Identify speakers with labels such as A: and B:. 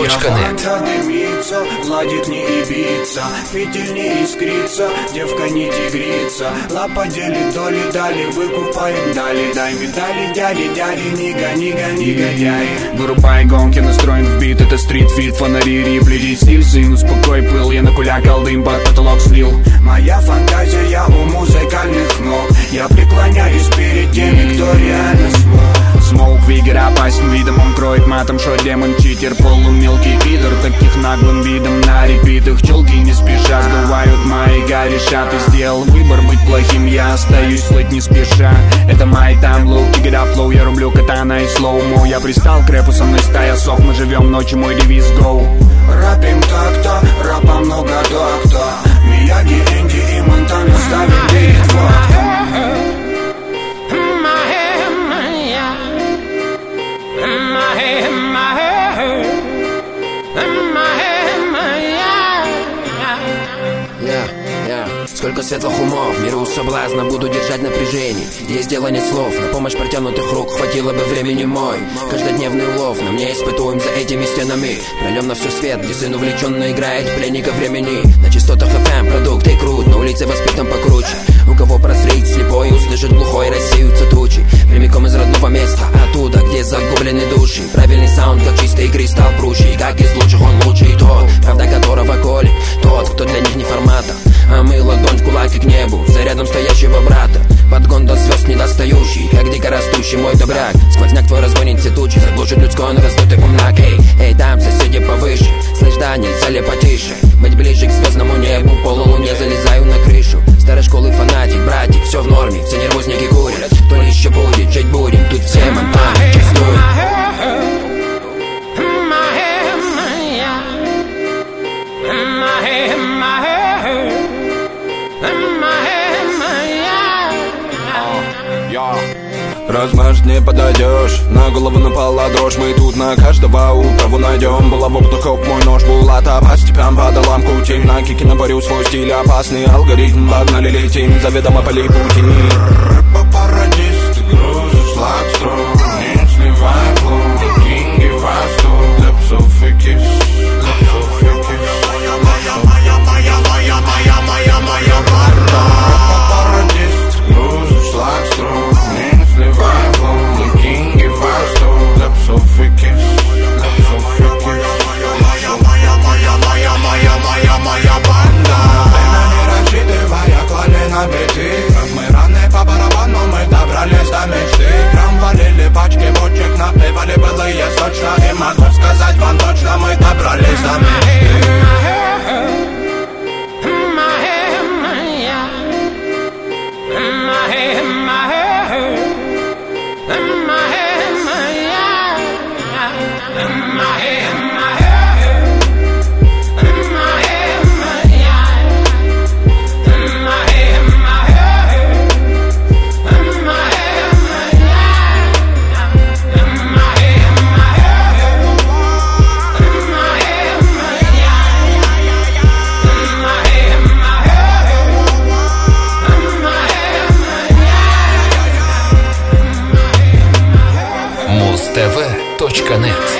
A: Музтв.нет.
B: Дымится, гладит не ибица, фитиль не искрится, девка не тигрица. Лапа делит доли, дали, выкупаем, дали. Дай медали, дяди, не гони, негодяй. Вырубай гонки, настроен в бит, это стрит-фит, фонари, рипли, стиль, сын, успокой пыл. Я накулякал дым, под потолок слил. Моя фантазия у музыкальных ног. Я преклоняюсь перед теми, кто реально смог. Смоук Вигер опасен видом, он кроет матом, шо демон, читер, полумелкий пидор. Таких наглым видом на репитах челки не спеша сдувают мои решат. И сделал выбор быть плохим, я остаюсь плыть не спеша. Это май тайм лоу, keep it up low, я рублю катана и слоумо. Я пристал к рэпу, со мной стая сов, мы живем ночью, мой девиз go. Рэпим так-то, рэпа много так-то. Мияги, Энди и Монтана ставим перед фактом.
C: Сколько светлых умов, миру соблазна, буду держать напряжение. Есть дело нет слов, на помощь протянутых рук хватило бы времени мой. Каждодневный улов, на мне испытуем за этими стенами. Прольем на всю свет, где сын увлеченно играет пленника времени. На частотах FM продукты крут, на улице воспитан покруче. У кого прозреть слепой, услышать глухой, рассеются тучи. Прямиком из родного места, оттуда, где загублены души. Правильный саунд, как чистый кристалл прущий. Как из лучших он лучший тот, правда которого колет тот, кто для них не формата. А мы ладонь в кулаке к небу, за рядом стоящего брата. Подгон до звезд недостающий, как дикорастущий мой добряк. Сквозняк твой разгонит все тучи, заглушит людской на раздутый умнак. Эй, там соседи повыше, слышь, да, нельзя ли потише? Быть ближе к звездному небу, полулуне залезаю на крышу. Старой школы фанатик, братик, все в норме, все нервозники курят. То ли еще будет, жить будем, тут все монтаны чувствуют.
D: Размажь, не подойдешь, на голову напала дрожь. Мы тут на каждого управу найдем. Была в опытах, хоп, мой нож был от по степям по долам кутим. На кике наборю свой стиль, опасный алгоритм. Погнали, летим, заведомо поли пути. Рэп-парадист, грузишь лак-строк. Не сливай флоу, кинги восток. Лепсов и кис, лепсов и кис. Моя банда. Рэп-парадист, грузишь лак-строк. Моя банда. Время не рассчитывая, клали на биты. Мы раны по барабану, мы добрались до мечты. Прям валили пачки бочек, напивали былые сочно. И могу сказать вам точно, мы добрались до мечты.
A: Музтв.нет.